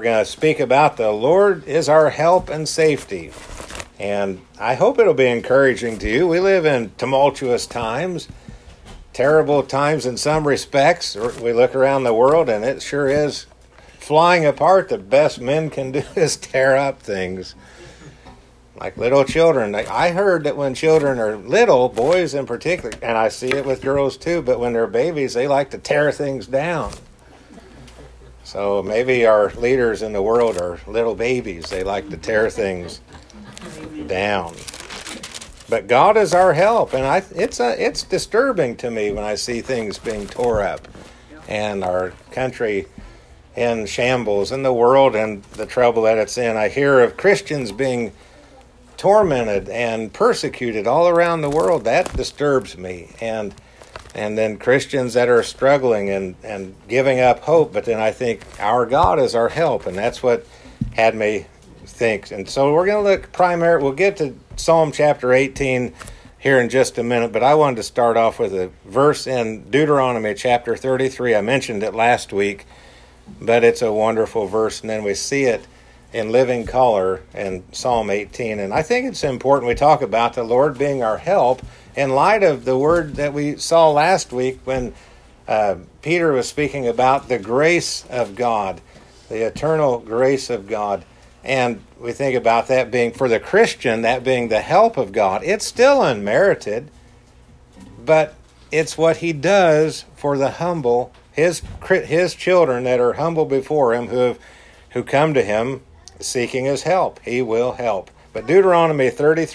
We're going to speak about the Lord is our help and safety. And I hope it'll be encouraging to you. We live in tumultuous times, terrible times in some respects. We look around the world and it sure is flying apart. The best men can do is tear up things. Like little children. I heard that when children are little, boys in particular, and I see it with girls too, but when they're babies, they like to tear things down. So maybe our leaders in the world are little babies. They like to tear things down. But God is our help, and it's disturbing to me when I see things being tore up and our country in shambles and the world and the trouble that it's in. I hear of Christians being tormented and persecuted all around the world. That disturbs me. And then Christians that are struggling and giving up hope. But then I think our God is our help, and that's what had me think. And so we're going to look we'll get to Psalm chapter 18 here in just a minute, but I wanted to start off with a verse in Deuteronomy chapter 33. I mentioned it last week, but it's a wonderful verse, and then we see it in living color in Psalm 18. And I think it's important we talk about the Lord being our help in light of the word that we saw last week when Peter was speaking about the grace of God, the eternal grace of God. And we think about that being, for the Christian, that being the help of God. It's still unmerited, but it's what he does for the humble, his children that are humble before him, who come to him seeking his help. He will help. But Deuteronomy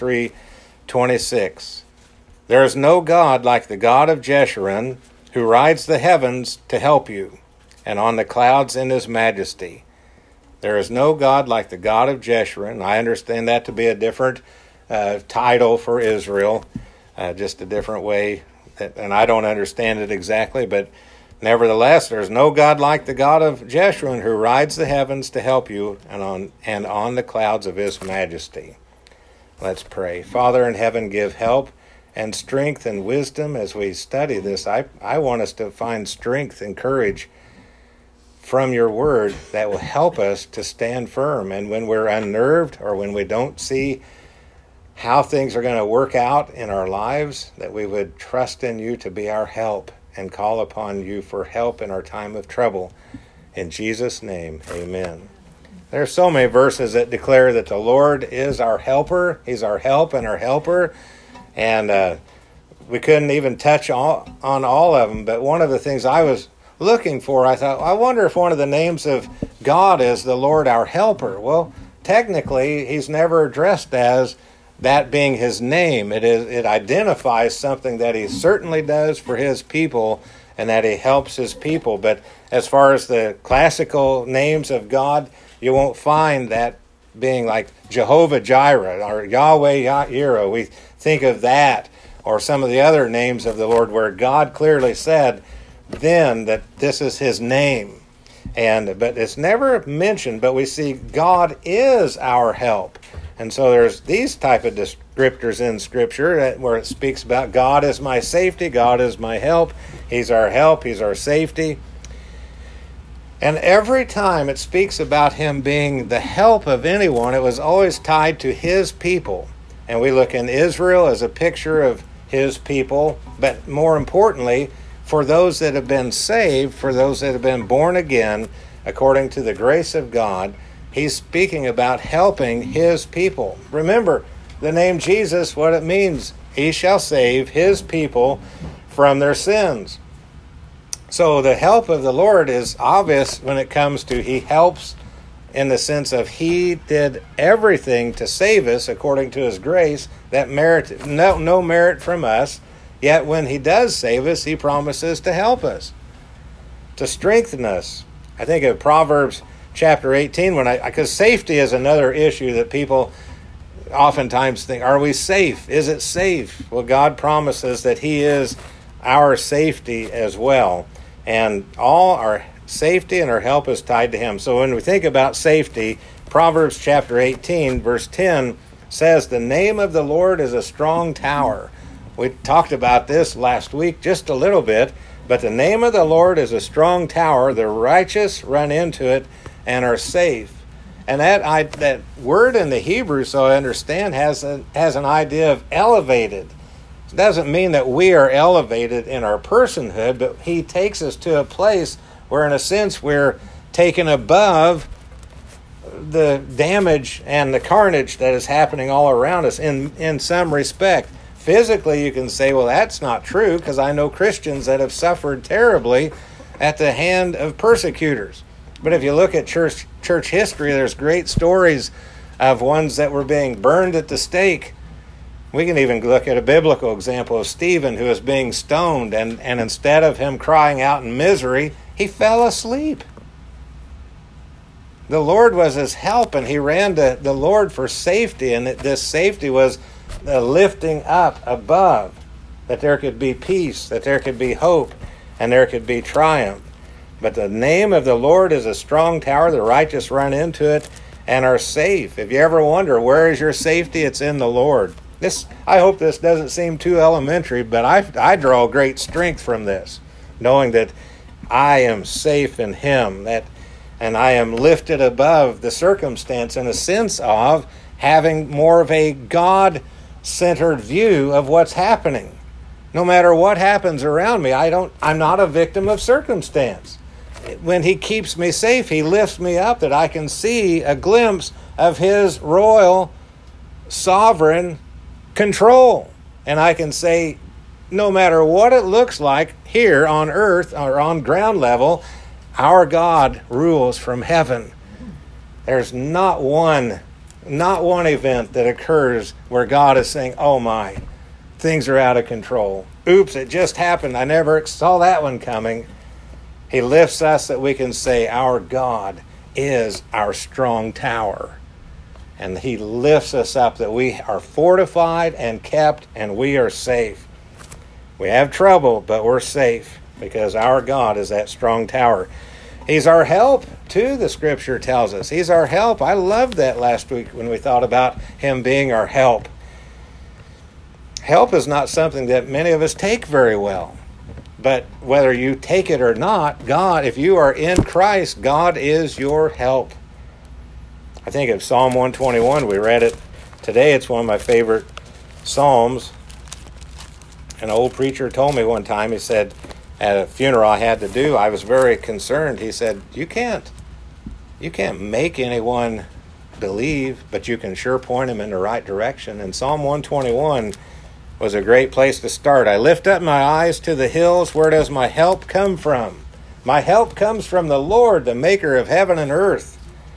33:26. There is no God like the God of Jeshurun, who rides the heavens to help you, and on the clouds in his majesty. There is no God like the God of Jeshurun. I understand that to be a different title for Israel, just a different way, and I don't understand it exactly, but nevertheless, there's no God like the God of Jeshurun, who rides the heavens to help you, and on the clouds of his majesty. Let's pray. Father in heaven, give help and strength and wisdom as we study this. I want us to find strength and courage from your word that will help us to stand firm. And when we're unnerved or when we don't see how things are going to work out in our lives, that we would trust in you to be our help and call upon you for help in our time of trouble. In Jesus' name, amen. There are so many verses that declare that the Lord is our helper. He's our help and our helper. And we couldn't even touch on all of them. But one of the things I was looking for, I thought, I wonder if one of the names of God is the Lord our helper. Well, technically, he's never addressed as that being his name. It identifies something that he certainly does for his people and that he helps his people. But as far as the classical names of God, you won't find that being like Jehovah Jireh or Yahweh Yireh. We think of that, or some of the other names of the Lord where God clearly said then that this is his name. But it's never mentioned, but we see God is our help. And so there's these type of descriptors in Scripture where it speaks about God is my safety, God is my help, he's our help, he's our safety. And every time it speaks about him being the help of anyone, it was always tied to his people. And we look in Israel as a picture of his people, but more importantly, for those that have been saved, for those that have been born again, according to the grace of God, he's speaking about helping his people. Remember, the name Jesus, what it means, he shall save his people from their sins. So the help of the Lord is obvious when it comes to he helps in the sense of he did everything to save us according to his grace, that merit, no merit from us. Yet when he does save us, he promises to help us, to strengthen us. I think of Proverbs chapter 18, because safety is another issue that people oftentimes think, are we safe? Is it safe? Well, God promises that he is our safety as well. And all our safety and our help is tied to him. So when we think about safety, Proverbs chapter 18, verse 10 says, the name of the Lord is a strong tower. We talked about this last week just a little bit, but the name of the Lord is a strong tower. The righteous run into it and are safe. And that word in the Hebrew, so I understand, has an idea of elevated. It doesn't mean that we are elevated in our personhood, but he takes us to a place where, in a sense, we're taken above the damage and the carnage that is happening all around us in some respect. Physically, you can say, well, that's not true, because I know Christians that have suffered terribly at the hand of persecutors. But if you look at church history, there's great stories of ones that were being burned at the stake. We can even look at a biblical example of Stephen, who was being stoned, and instead of him crying out in misery, he fell asleep. The Lord was his help, and he ran to the Lord for safety, and this safety was the lifting up above, that there could be peace, that there could be hope, and there could be triumph. But the name of the Lord is a strong tower. The righteous run into it and are safe. If you ever wonder, where is your safety? It's in the Lord. I hope this doesn't seem too elementary, but I draw great strength from this, knowing that I am safe in him, and I am lifted above the circumstance in a sense of having more of a God-centered view of what's happening. No matter what happens around me, I'm not a victim of circumstance. When he keeps me safe, he lifts me up that I can see a glimpse of his royal, sovereign control. And I can say, no matter what it looks like here on earth or on ground level, our God rules from heaven. There's not one event that occurs where God is saying, oh my, things are out of control. Oops, it just happened. I never saw that one coming. He lifts us that we can say our God is our strong tower. And he lifts us up that we are fortified and kept and we are safe. We have trouble, but we're safe because our God is that strong tower. He's our help, too, the Scripture tells us. He's our help. I loved that last week when we thought about him being our help. Help is not something that many of us take very well. But whether you take it or not, God, if you are in Christ, God is your help. I think of Psalm 121. We read it today. It's one of my favorite Psalms. An old preacher told me one time, he said, at a funeral I had to do, I was very concerned. He said, you can't make anyone believe, but you can sure point them in the right direction. And Psalm 121 was a great place to start. I lift up my eyes to the hills. Where does my help come from? My help comes from the Lord, the maker of heaven and earth.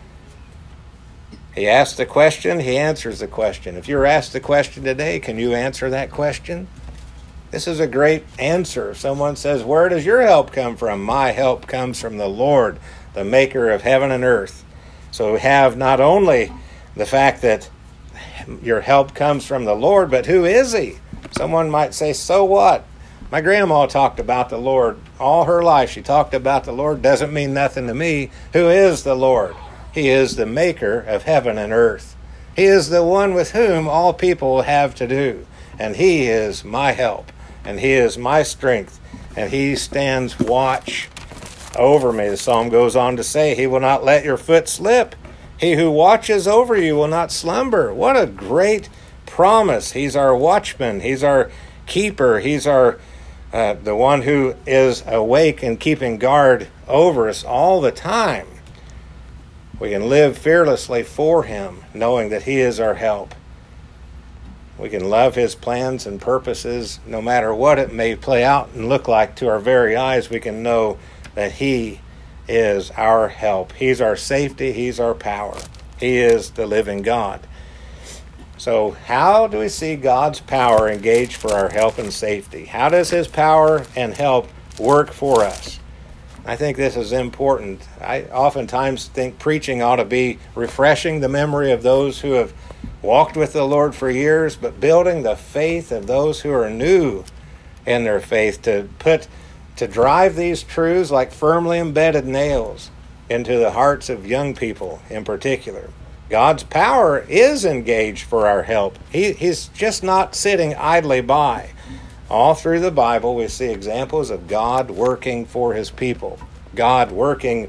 He asks the question, he answers the question. If you're asked the question today, can you answer that question? This is a great answer. If someone says, where does your help come from? My help comes from the Lord, the maker of heaven and earth. So we have not only the fact that your help comes from the Lord, but who is he? Someone might say, so what? My grandma talked about the Lord all her life. She talked about the Lord. Doesn't mean nothing to me. Who is the Lord? He is the maker of heaven and earth. He is the one with whom all people have to do. And he is my help. And he is my strength. And he stands watch over me. The psalm goes on to say, he will not let your foot slip. He who watches over you will not slumber. What a great promise. He's our watchman. He's our keeper. He's our the one who is awake and keeping guard over us all the time. We can live fearlessly for him, knowing that he is our help. We can love his plans and purposes, no matter what it may play out and look like to our very eyes. We can know that he is our help. He's our safety. He's our power. He is the living God. So how do we see God's power engaged for our help and safety? How does his power and help work for us? I think this is important. I oftentimes think preaching ought to be refreshing the memory of those who have walked with the Lord for years, but building the faith of those who are new in their faith, to drive these truths like firmly embedded nails into the hearts of young people in particular. God's power is engaged for our help. He's just not sitting idly by. All through the Bible, we see examples of God working for his people, God working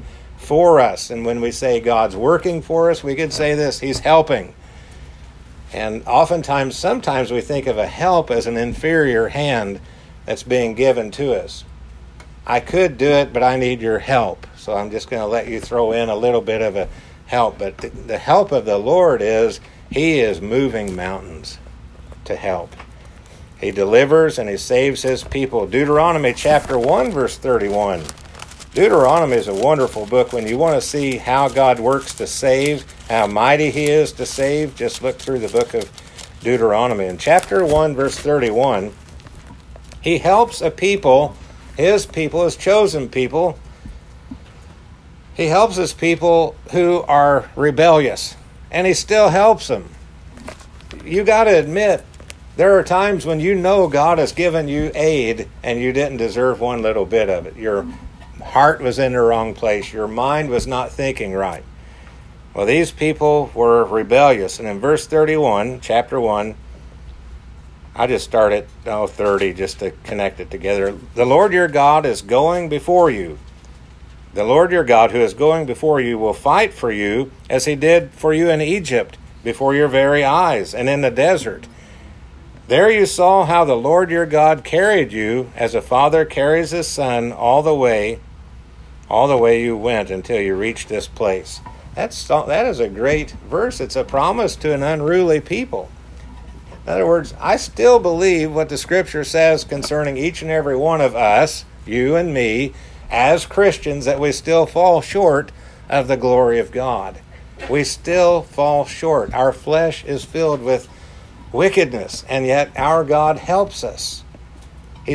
for us. And when we say God's working for us, we could say this: He's helping. And oftentimes, sometimes we think of a help as an inferior hand that's being given to us. I could do it, but I need your help. So I'm just going to let you throw in a little bit of a help. But the help of the Lord is He is moving mountains to help. He delivers and He saves His people. Deuteronomy chapter 1, verse 31. Deuteronomy is a wonderful book. When you want to see how God works to save, how mighty He is to save, just look through the book of Deuteronomy. In chapter 1, verse 31, He helps a people, His chosen people. He helps His people who are rebellious, and He still helps them. You got to admit, there are times when you know God has given you aid and you didn't deserve one little bit of it. Your heart was in the wrong place. Your mind was not thinking right. Well, these people were rebellious. And in verse 31, chapter 1, I just started 30 just to connect it together. The Lord your God is going before you. The Lord your God who is going before you will fight for you as He did for you in Egypt, before your very eyes, and in the desert. There you saw how the Lord your God carried you as a father carries his son all the way you went until you reached this place. That is a great verse. It's a promise to an unruly people. In other words, I still believe what the Scripture says concerning each and every one of us, you and me, as Christians, that we still fall short of the glory of God. We still fall short. Our flesh is filled with wickedness, and yet our God helps us. He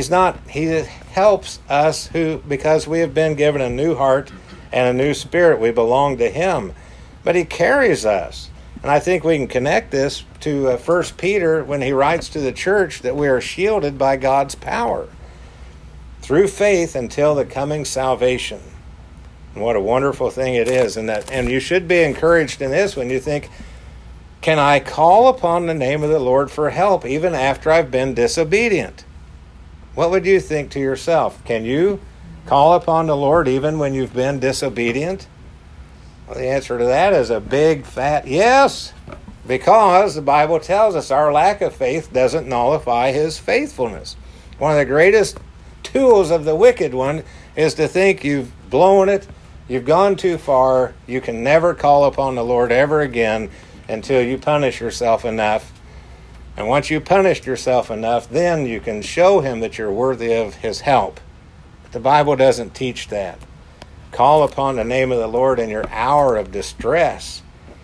helps us because we have been given a new heart and a new spirit. We belong to Him, but He carries us. And I think we can connect this to 1 Peter when he writes to the church that we are shielded by God's power through faith until the coming salvation. And what a wonderful thing it is. And you should be encouraged in this when you think, can I call upon the name of the Lord for help even after I've been disobedient? What would you think to yourself? Can you call upon the Lord even when you've been disobedient? Well, the answer to that is a big fat yes, because the Bible tells us our lack of faith doesn't nullify His faithfulness. One of the greatest tools of the wicked one is to think you've blown it, you've gone too far, you can never call upon the Lord ever again until you punish yourself enough. And once you punished yourself enough, then you can show Him that you're worthy of His help. But the Bible doesn't teach that. Call upon the name of the Lord in your hour of distress.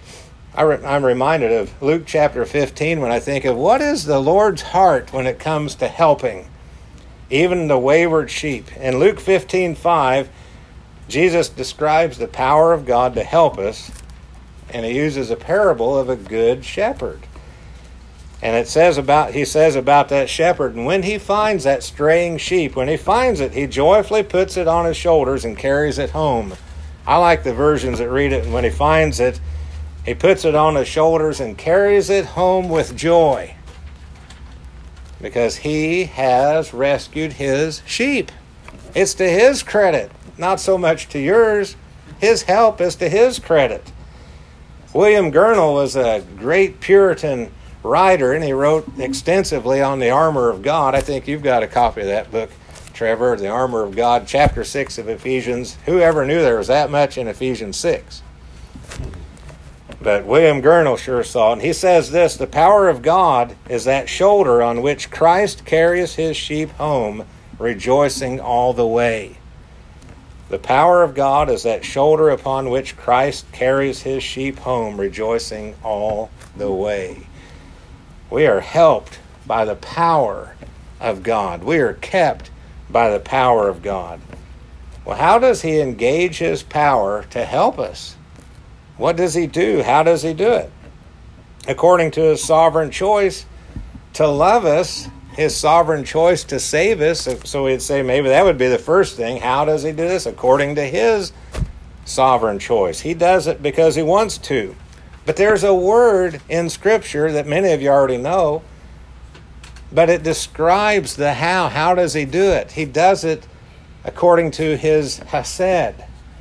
I'm reminded of Luke chapter 15 when I think of what is the Lord's heart when it comes to helping even the wayward sheep. In Luke 15:5, Jesus describes the power of God to help us, and He uses a parable of a good shepherd. And he says about that shepherd, and when he finds that straying sheep, when he finds it, he joyfully puts it on his shoulders and carries it home. I like the versions that read it, and when he finds it, he puts it on his shoulders and carries it home with joy, because he has rescued his sheep. It's to his credit, not so much to yours. His help is to his credit. William Gurnall was a great Puritan writer, and he wrote extensively on the armor of God. I think you've got a copy of that book, Trevor, The Armor of God, chapter 6 of Ephesians. Whoever knew there was that much in Ephesians 6? But William Gurnall sure saw it. And he says this: the power of God is that shoulder on which Christ carries His sheep home, rejoicing all the way. The power of God is that shoulder upon which Christ carries His sheep home, rejoicing all the way. We are helped by the power of God. We are kept by the power of God. Well, how does He engage His power to help us? What does He do? How does He do it? According to His sovereign choice to love us, His sovereign choice to save us. So we'd say maybe that would be the first thing. How does He do this? According to His sovereign choice. He does it because He wants to. But there's a word in Scripture that many of you already know, but it describes the how. How does He do it? He does it according to His hesed,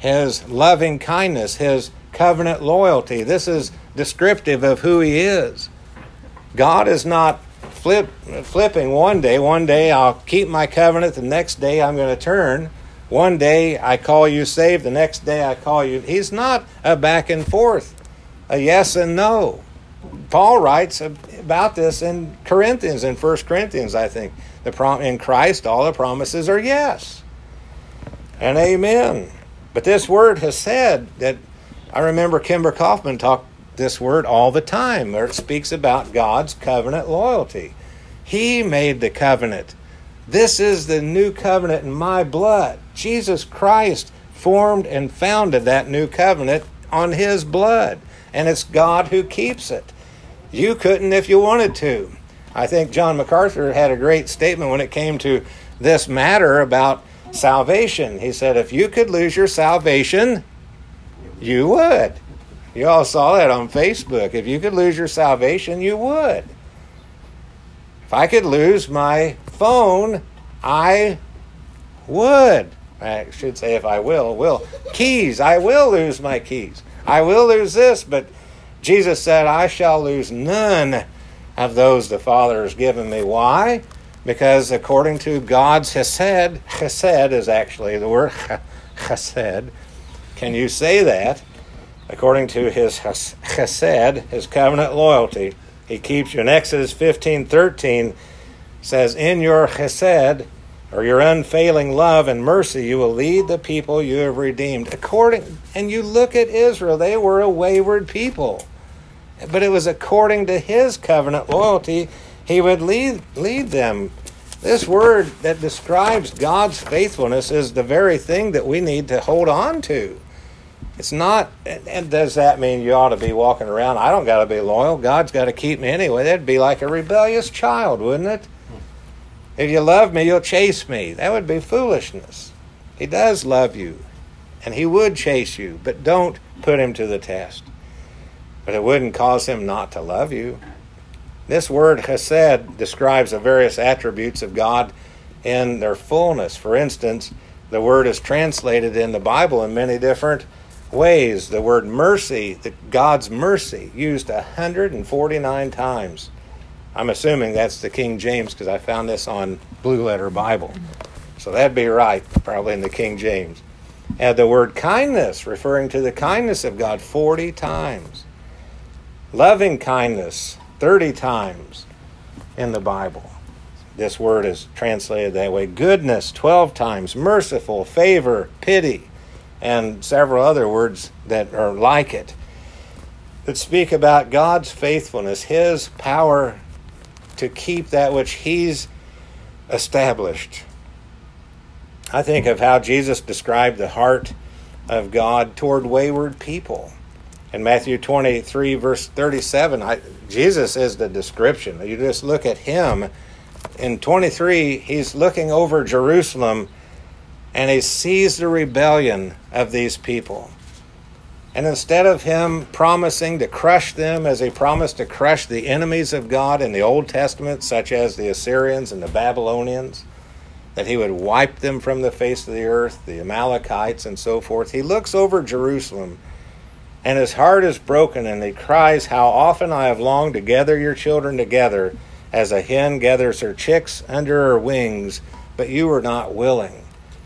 his loving kindness, his covenant loyalty. This is descriptive of who he is. God is not flipping one day I'll keep my covenant, the next day I'm going to turn. One day I call you saved, the next day I call you. He's not a back and forth, a yes and no. Paul writes about this in Corinthians, in 1 Corinthians, I think. In Christ, all the promises are yes and amen. But this word has said that, I remember Kimber Kaufman talked this word all the time, where it speaks about God's covenant loyalty. He made the covenant. This is the new covenant in my blood. Jesus Christ formed and founded that new covenant on his blood, and it's God who keeps it. You couldn't if you wanted to. I think John MacArthur had a great statement when it came to this matter about salvation. He said, if you could lose your salvation, you would. You all saw that on Facebook. If you could lose your salvation, you would. If I could lose my phone, I would. I should say if I will. Keys, I will lose my keys. I will lose this, but Jesus said, I shall lose none of those the Father has given me. Why? Because according to God's chesed is actually the word chesed. Can you say that? According to his chesed, his covenant loyalty, he keeps you. In Exodus 15:13 says, in your chesed, or your unfailing love and mercy, you will lead the people you have redeemed. And you look at Israel, they were a wayward people. But it was according to his covenant loyalty, he would lead them. This word that describes God's faithfulness is the very thing that we need to hold on to. It's not, and does that mean you ought to be walking around, I don't got to be loyal, God's got to keep me anyway? That'd be like a rebellious child, wouldn't it? If you love me, you'll chase me. That would be foolishness. He does love you, and he would chase you, but don't put him to the test. But it wouldn't cause him not to love you. This word chesed describes the various attributes of God in their fullness. For instance, the word is translated in the Bible in many different ways. The word mercy, God's mercy, used 149 times. I'm assuming that's the King James because I found this on Blue Letter Bible. So that'd be right, probably in the King James. And the word kindness, referring to the kindness of God, 40 times. Loving kindness, 30 times in the Bible. This word is translated that way. Goodness, 12 times. Merciful, favor, pity, and several other words that are like it, that speak about God's faithfulness, his power to keep that which he's established. I think of how Jesus described the heart of God toward wayward people. In Matthew 23, verse 37, Jesus is the description. You just look at him. In 23, he's looking over Jerusalem, and he sees the rebellion of these people. And instead of him promising to crush them as he promised to crush the enemies of God in the Old Testament, such as the Assyrians and the Babylonians, that he would wipe them from the face of the earth, the Amalekites and so forth, he looks over Jerusalem, and his heart is broken, and he cries, how often I have longed to gather your children together as a hen gathers her chicks under her wings, but you were not willing.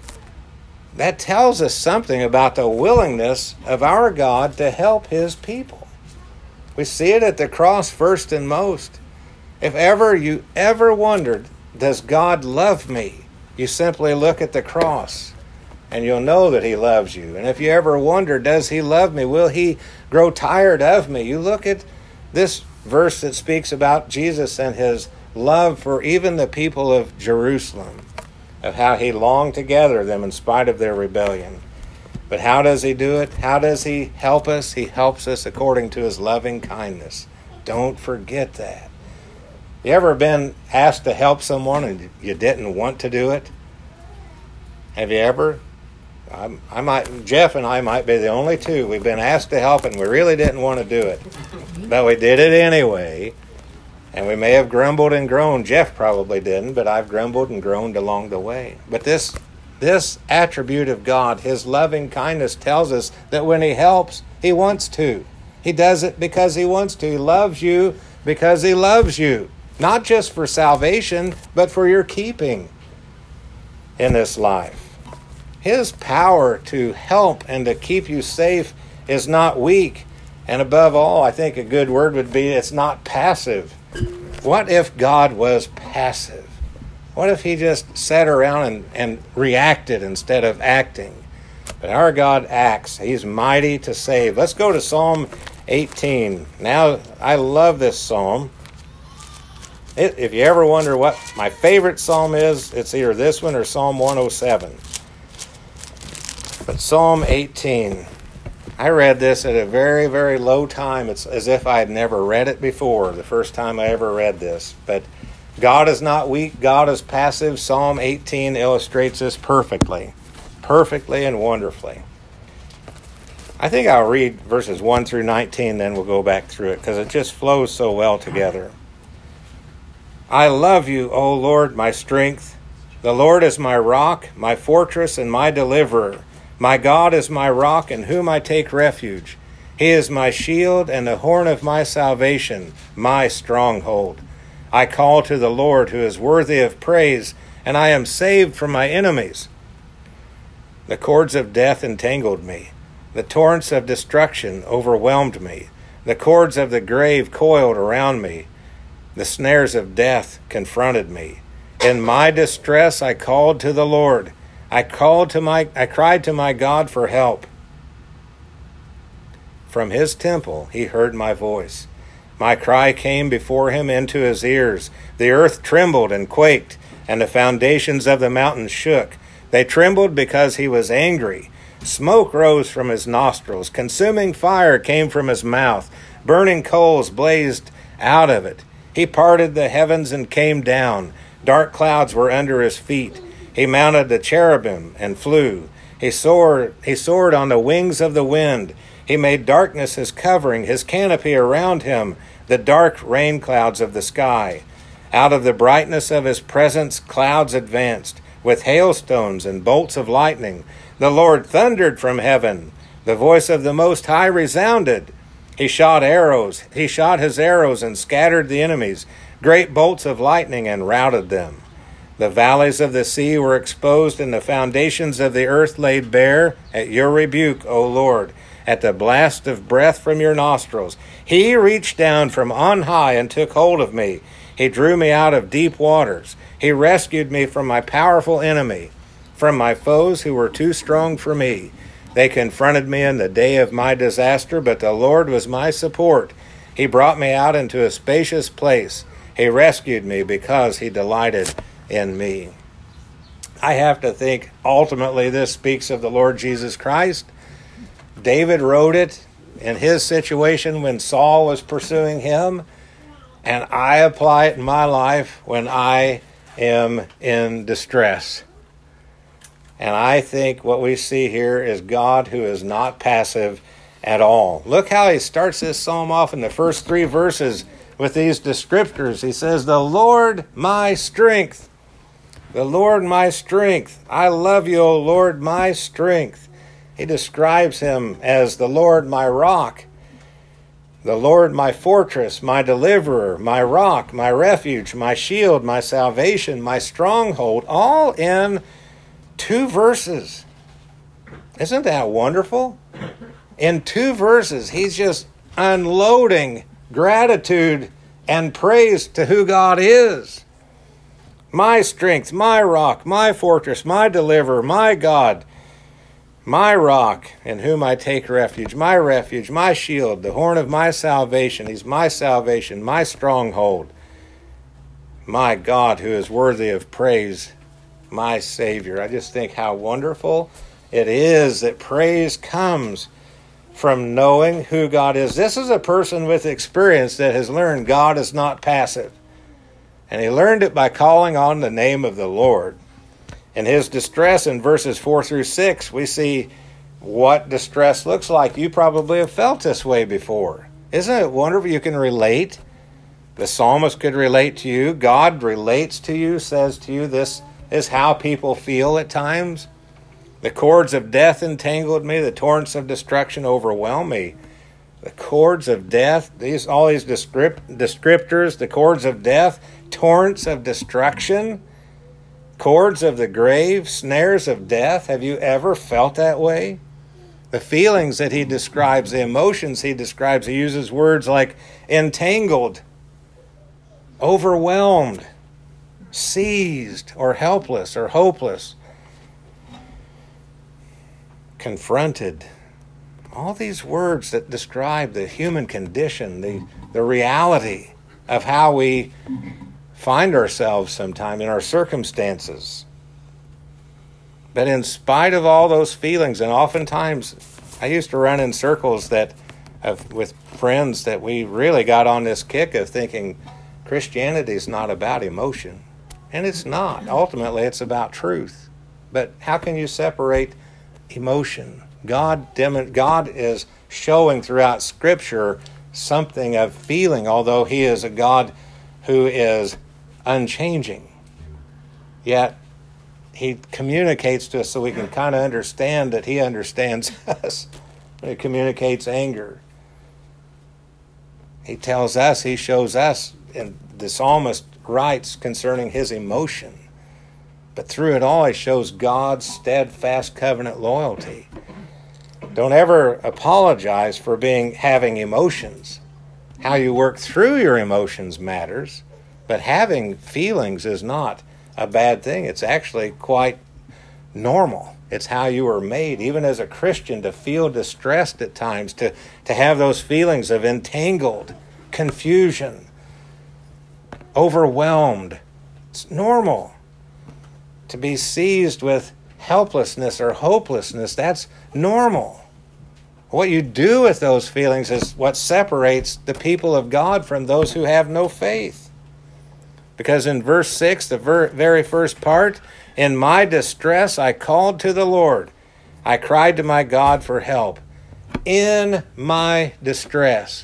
That tells us something about the willingness of our God to help his people. We see it at the cross first and most. If ever you ever wondered, does God love me? You simply look at the cross, and you'll know that he loves you. And if you ever wonder, does he love me? Will he grow tired of me? You look at this verse that speaks about Jesus and his love for even the people of Jerusalem, of how he longed to gather them in spite of their rebellion. But how does he do it? How does he help us? He helps us according to his loving kindness. Don't forget that. You ever been asked to help someone and you didn't want to do it? Have you ever? Jeff and I might be the only two. We've been asked to help and we really didn't want to do it. But we did it anyway. And we may have grumbled and groaned. Jeff probably didn't, but I've grumbled and groaned along the way. But this This attribute of God, his loving kindness, tells us that when he helps, he wants to. He does it because he wants to. He loves you because he loves you. Not just for salvation, but for your keeping in this life. His power to help and to keep you safe is not weak. And above all, I think a good word would be it's not passive. What if God was passive? What if he just sat around and reacted instead of acting? But our God acts. He's mighty to save. Let's go to Psalm 18. Now, I love this psalm. If you ever wonder what my favorite psalm is, it's either this one or Psalm 107. But Psalm 18, I read this at a very, very low time. It's as if I had never read it before, the first time I ever read this. But God is not weak, God is passive. Psalm 18 illustrates this perfectly and wonderfully. I think I'll read verses 1 through 19, then we'll go back through it, because it just flows so well together. I love you, O Lord, my strength. The Lord is my rock, my fortress, and my deliverer. My God is my rock, in whom I take refuge. He is my shield and the horn of my salvation, my stronghold. I call to the Lord, who is worthy of praise, and I am saved from my enemies. The cords of death entangled me. The torrents of destruction overwhelmed me. The cords of the grave coiled around me. The snares of death confronted me. In my distress I called to the Lord. I cried to my God for help. From his temple he heard my voice. My cry came before him into his ears. The earth trembled and quaked, and the foundations of the mountains shook. They trembled because he was angry. Smoke rose from his nostrils. Consuming fire came from his mouth. Burning coals blazed out of it. He parted the heavens and came down. Dark clouds were under his feet. He mounted the cherubim and flew. He soared on the wings of the wind. He made darkness his covering, his canopy around him, the dark rain clouds of the sky. Out of the brightness of his presence, clouds advanced, with hailstones and bolts of lightning. The Lord thundered from heaven. The voice of the Most High resounded. He shot his arrows and scattered the enemies, great bolts of lightning, and routed them. The valleys of the sea were exposed, and the foundations of the earth laid bare at your rebuke, O Lord, at the blast of breath from your nostrils. He reached down from on high and took hold of me. He drew me out of deep waters. He rescued me from my powerful enemy, from my foes who were too strong for me. They confronted me in the day of my disaster, but the Lord was my support. He brought me out into a spacious place. He rescued me because he delighted in me. I have to think ultimately this speaks of the Lord Jesus Christ. David wrote it in his situation when Saul was pursuing him, and I apply it in my life when I am in distress. And I think what we see here is God who is not passive at all. Look how he starts this psalm off in the first 3 verses with these descriptors. He says, the Lord my strength. The Lord my strength. I love you, O Lord, my strength. He describes him as the Lord my rock, the Lord my fortress, my deliverer, my rock, my refuge, my shield, my salvation, my stronghold, all in 2 verses. Isn't that wonderful? In 2 verses, he's just unloading gratitude and praise to who God is. My strength, my rock, my fortress, my deliverer, my God, my rock, in whom I take refuge, my shield, the horn of my salvation. He's my salvation, my stronghold. My God, who is worthy of praise, my Savior. I just think how wonderful it is that praise comes from knowing who God is. This is a person with experience that has learned God is not passive. And he learned it by calling on the name of the Lord. In his distress in verses 4 through 6, we see what distress looks like. You probably have felt this way before. Isn't it wonderful you can relate? The psalmist could relate to you. God relates to you, says to you, this is how people feel at times. The cords of death entangled me. The torrents of destruction overwhelmed me. The cords of death, all these descriptors, the cords of death, torrents of destruction, cords of the grave, snares of death. Have you ever felt that way? The feelings that he describes, the emotions he describes, he uses words like entangled, overwhelmed, seized, or helpless, or hopeless, confronted. All these words that describe the human condition, the reality of how we find ourselves sometime in our circumstances. But in spite of all those feelings, and oftentimes I used to run in circles with friends that we really got on this kick of thinking Christianity is not about emotion. And it's not. Ultimately, it's about truth. But how can you separate emotion? God is showing throughout Scripture something of feeling, although He is a God who is unchanging. Yet He communicates to us so we can kind of understand that He understands us. He communicates anger. He tells us, He shows us, and the psalmist writes concerning his emotion. But through it all, He shows God's steadfast covenant loyalty. Don't ever apologize for having emotions. How you work through your emotions matters, but having feelings is not a bad thing. It's actually quite normal. It's how you were made, even as a Christian, to feel distressed at times, to have those feelings of entangled, confusion, overwhelmed. It's normal. To be seized with helplessness or hopelessness, that's normal. What you do with those feelings is what separates the people of God from those who have no faith. Because in verse 6, the very first part, in my distress I called to the Lord. I cried to my God for help. In my distress.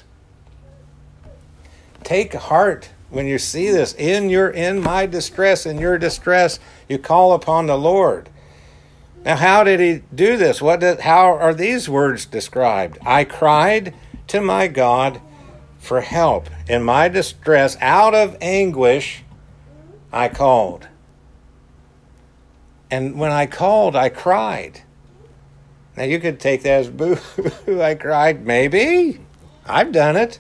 Take heart when you see this. In my distress, in your distress, you call upon the Lord. Now, how did He do this? How are these words described? I cried to my God for help. In my distress, out of anguish, I called. And when I called, I cried. Now, you could take that as boo. I cried. Maybe. I've done it.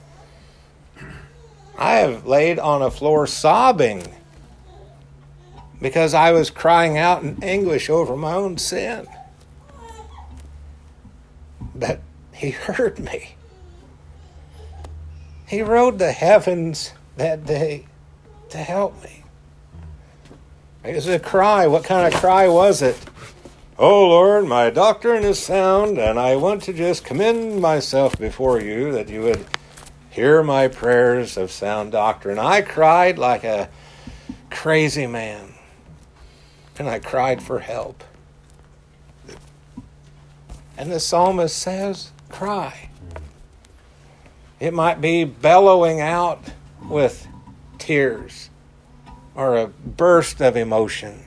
I have laid on a floor sobbing because I was crying out in anguish over my own sin. But He heard me. He rode the heavens that day to help me. It was a cry. What kind of cry was it? Oh, Lord, my doctrine is sound, and I want to just commend myself before you that you would hear my prayers of sound doctrine. I cried like a crazy man. And I cried for help. And the psalmist says, cry. It might be bellowing out with tears or a burst of emotion,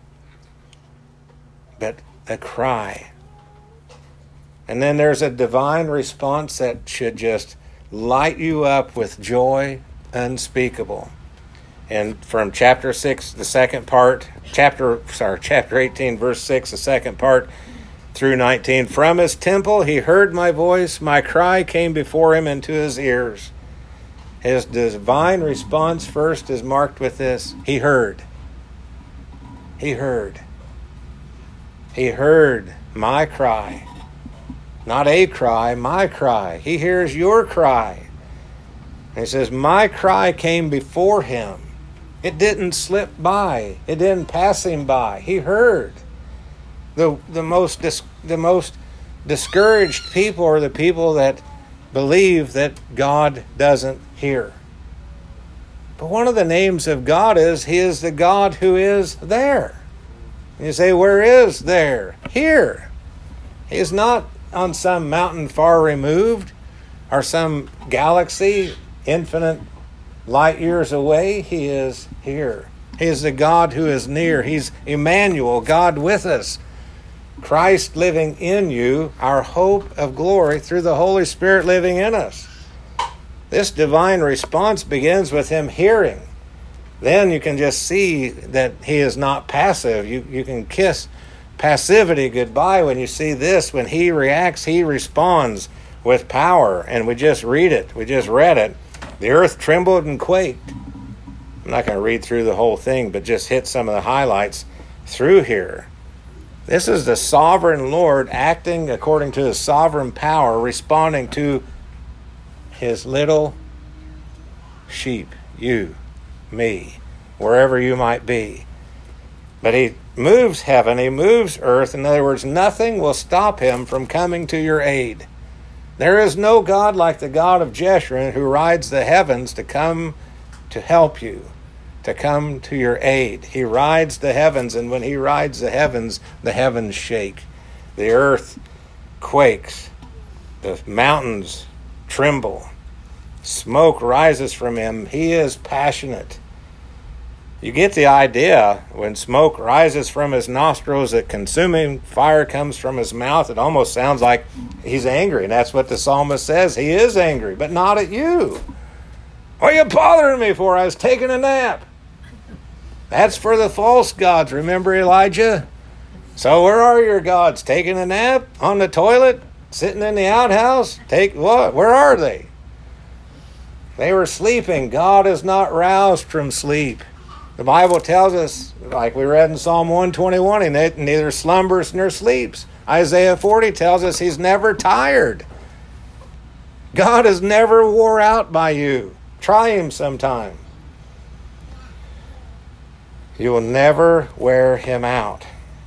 but a cry. And then there's a divine response that should just light you up with joy unspeakable. And from chapter 6, the second part, chapter 18, verse 6, the second part through 19. From His temple He heard my voice. My cry came before Him into His ears. His divine response first is marked with this. He heard. He heard. He heard my cry. Not a cry, my cry. He hears your cry. And He says, my cry came before Him. It didn't slip by. It didn't pass Him by. He heard. The most discouraged people are the people that believe that God doesn't hear. But one of the names of God is He is the God who is there. And you say, where is there? Here. He is not on some mountain far removed or some galaxy infinite light years away. He is here. He is the God who is near. He's Emmanuel, God with us. Christ living in you, our hope of glory through the Holy Spirit living in us. This divine response begins with him hearing. Then you can just see that he is not passive. You can kiss passivity goodbye when you see this. When he reacts, he responds with power. And we just read it. We just read it. The earth trembled and quaked. I'm not going to read through the whole thing, but just hit some of the highlights through here. This is the sovereign Lord acting according to his sovereign power, responding to his little sheep, you, me, wherever you might be. But he moves heaven, he moves earth. In other words, nothing will stop him from coming to your aid. There is no God like the God of Jeshurun who rides the heavens to come to help you, to come to your aid. He rides the heavens, and when he rides the heavens shake. The earth quakes. The mountains tremble. Smoke rises from him. He is passionate. You get the idea. When smoke rises from his nostrils, that consuming fire comes from his mouth. It almost sounds like he's angry, and that's what the psalmist says. He is angry, but not at you. What are you bothering me for? I was taking a nap. That's for the false gods. Remember Elijah? So where are your gods? Taking a nap? On the toilet? Sitting in the outhouse? Take what? Where are they? They were sleeping. God is not roused from sleep. The Bible tells us, like we read in Psalm 121, he neither slumbers nor sleeps. Isaiah 40 tells us he's never tired. God is never wore out by you. Try him sometime. You will never wear him out.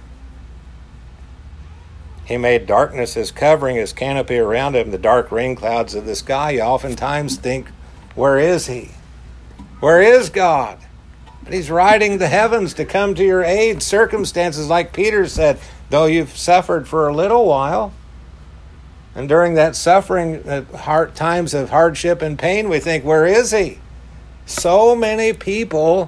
He made darkness his covering, his canopy around him, the dark rain clouds of the sky. You oftentimes think, where is he? Where is God? But he's riding the heavens to come to your aid. Circumstances, like Peter said, though you've suffered for a little while, and during that suffering, times of hardship and pain, we think, where is he? So many people,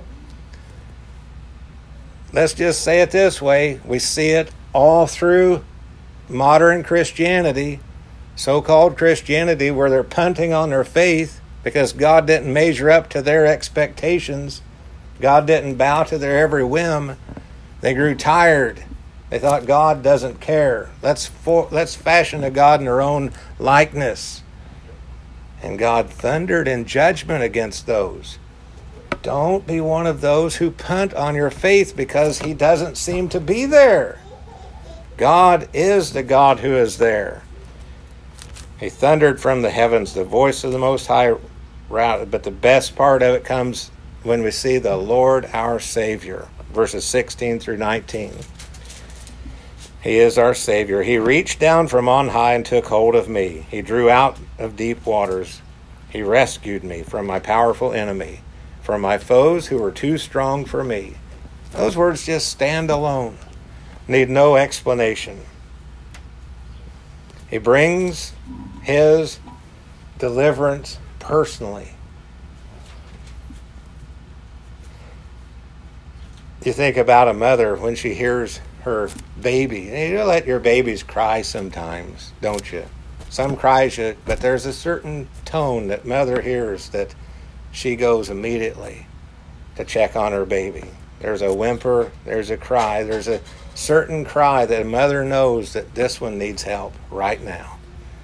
let's just say it this way, we see it all through modern Christianity, so-called Christianity, where they're punting on their faith because God didn't measure up to their expectations. God didn't bow to their every whim. They grew tired. They thought God doesn't care. Let's fashion a God in our own likeness. And God thundered in judgment against those. Don't be one of those who punt on your faith because he doesn't seem to be there. God is the God who is there. He thundered from the heavens, the voice of the Most High routed. But the best part of it comes when we see the Lord our Savior, verses 16 through 19. He is our Savior. He reached down from on high and took hold of me. He drew out of deep waters. He rescued me from my powerful enemy, from my foes who were too strong for me. Those words just stand alone, need no explanation. He brings his deliverance personally. You think about a mother when she hears her baby. You let your babies cry sometimes, don't you? Some cries, but there's a certain tone that mother hears that she goes immediately to check on her baby. There's a whimper, there's a cry, there's a certain cry that a mother knows that this one needs help right now.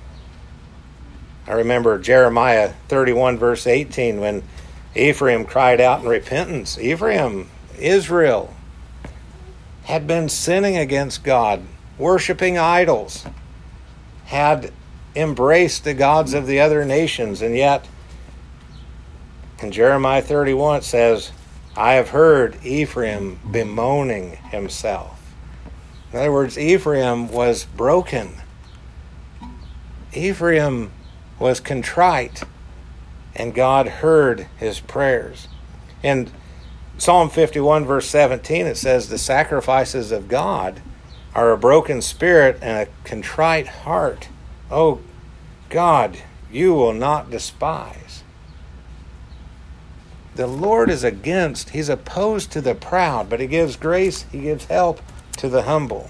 I remember Jeremiah 31 verse 18 when Ephraim cried out in repentance. Israel had been sinning against God, worshiping idols, had embraced the gods of the other nations, and yet in Jeremiah 31 it says, I have heard Ephraim bemoaning himself. In other words, Ephraim was broken. Ephraim was contrite, and God heard his prayers. In Psalm 51 verse 17 it says, the sacrifices of God are a broken spirit and a contrite heart. Oh God, you will not despise. The Lord is against, he's opposed to the proud, but he gives grace, he gives help to the humble.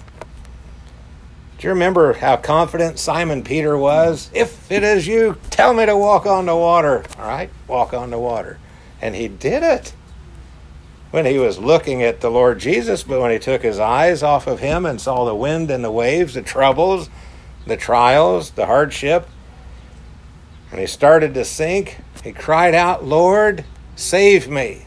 Do you remember how confident Simon Peter was? If it is you, tell me to walk on the water. All right, walk on the water. And he did it when he was looking at the Lord Jesus, but when he took his eyes off of him and saw the wind and the waves, the troubles, the trials, the hardship, and he started to sink, he cried out, Lord, save me.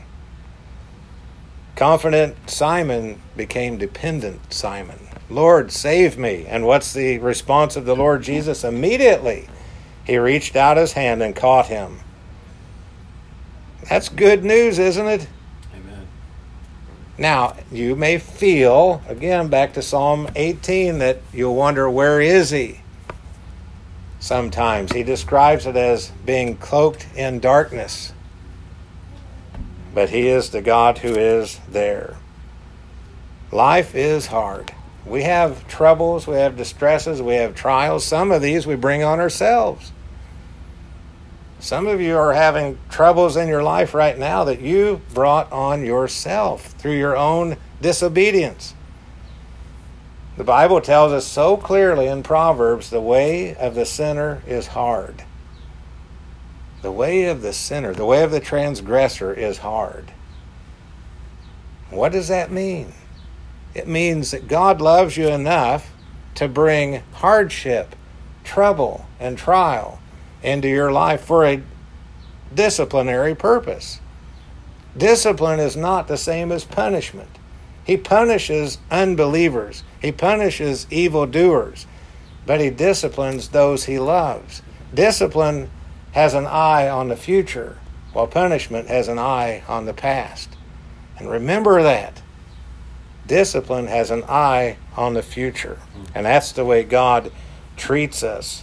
Confident Simon became dependent Simon. Lord, save me. And what's the response of the Lord Jesus? Immediately, he reached out his hand and caught him. That's good news, isn't it? Amen. Now, you may feel, again, back to Psalm 18, that you'll wonder, where is he? Sometimes he describes it as being cloaked in darkness. But he is the God who is there. Life is hard. We have troubles, we have distresses, we have trials. Some of these we bring on ourselves. Some of you are having troubles in your life right now that you brought on yourself through your own disobedience. The Bible tells us so clearly in Proverbs, the way of the sinner is hard. The way of the sinner, the way of the transgressor is hard. What does that mean? It means that God loves you enough to bring hardship, trouble, and trial into your life for a disciplinary purpose. Discipline is not the same as punishment. He punishes unbelievers. He punishes evildoers, but he disciplines those he loves. Discipline has an eye on the future, while punishment has an eye on the past. And remember that. Discipline has an eye on the future. And that's the way God treats us.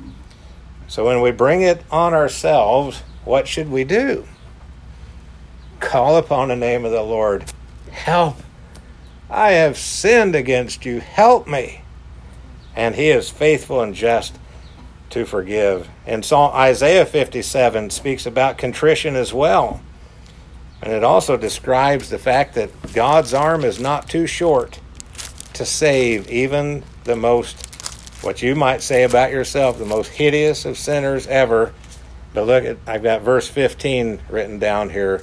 So when we bring it on ourselves, what should we do? Call upon the name of the Lord. Help. I have sinned against you. Help me. And he is faithful and just to forgive. And Isaiah 57 speaks about contrition as well. And it also describes the fact that God's arm is not too short to save even the most, what you might say about yourself, the most hideous of sinners ever. But look at, I've got verse 15 written down here.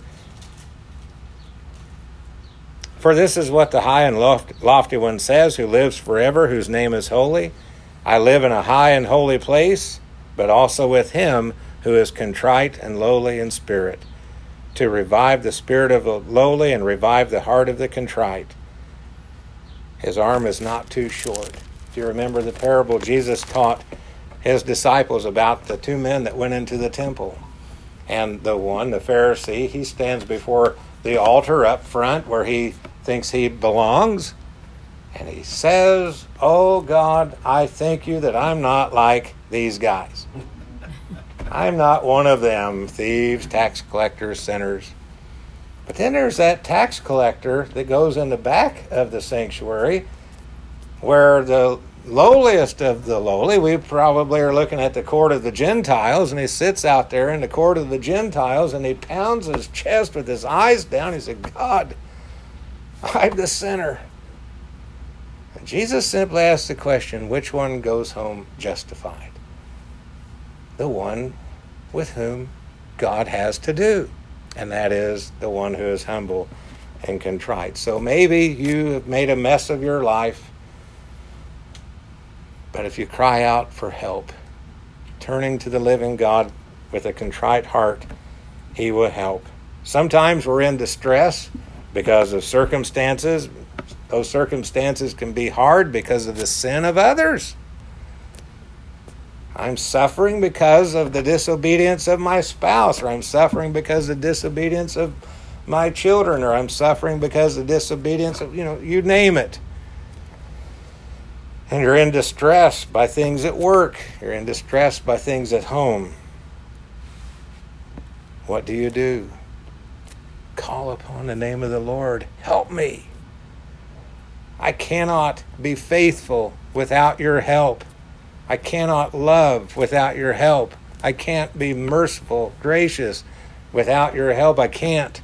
For this is what the high and lofty one says, who lives forever, whose name is holy. I live in a high and holy place, but also with him who is contrite and lowly in spirit, to revive the spirit of the lowly and revive the heart of the contrite. His arm is not too short. Do you remember the parable Jesus taught his disciples about the two men that went into the temple? And the one, the Pharisee, he stands before the altar up front where he thinks he belongs. And he says, oh God, I thank you that I'm not like these guys. I'm not one of them, thieves, tax collectors, sinners. But then there's that tax collector that goes in the back of the sanctuary where the lowliest of the lowly, we probably are looking at the court of the Gentiles, and he sits out there in the court of the Gentiles and he pounds his chest with his eyes down. He said, God, I'm the sinner. And Jesus simply asks the question, which one goes home justified? The one with whom God has to do, and that is the one who is humble and contrite. So maybe you have made a mess of your life, but if you cry out for help, turning to the living God with a contrite heart, he will help. Sometimes we're in distress because of circumstances. Those circumstances can be hard because of the sin of others. I'm suffering because of the disobedience of my spouse, or I'm suffering because of the disobedience of my children, or I'm suffering because of the disobedience of, you name it. And you're in distress by things at work. You're in distress by things at home. What do? Call upon the name of the Lord. Help me. I cannot be faithful without your help. I cannot love without your help. I can't be merciful, gracious Without your help, I can't.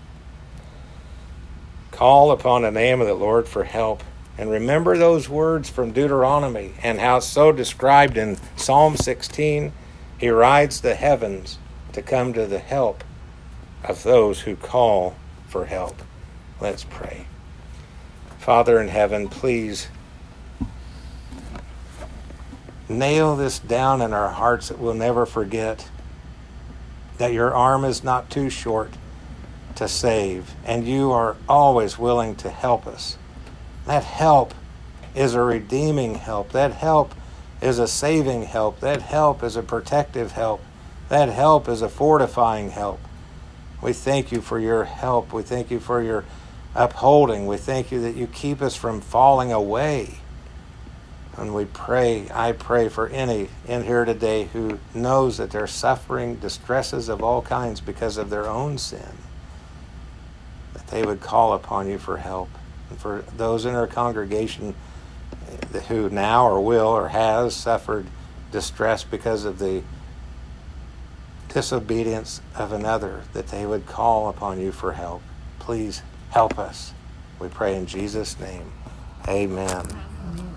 Call upon the name of the Lord for help. And remember those words from Deuteronomy and how it's so described in Psalm 16. He rides the heavens to come to the help of those who call for help. Let's pray. Father in heaven, please nail this down in our hearts that we'll never forget that your arm is not too short to save, and you are always willing to help us. That help is a redeeming help. That help is a saving help. That help is a protective help. That help is a fortifying help. We thank you for your help. We thank you for your upholding. We thank you that you keep us from falling away. And I pray for any in here today who knows that they're suffering distresses of all kinds because of their own sin, that they would call upon you for help. And for those in our congregation who now or will or has suffered distress because of the disobedience of another, that they would call upon you for help. Please help us. We pray in Jesus' name. Amen.